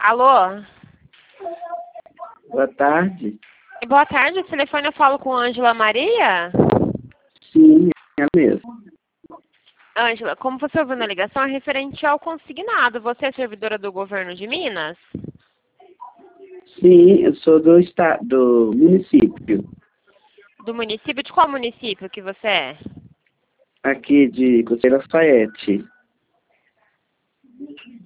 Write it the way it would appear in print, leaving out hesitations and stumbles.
Alô? Boa tarde. Boa tarde, o telefone eu falo com Ângela Maria? Sim, é mesmo. Ângela, como você ouviu na ligação, é referente ao consignado. Você é servidora do governo de Minas? Sim, eu sou do estado, do município, Do município? De qual município que você é? aqui de José Lafayette.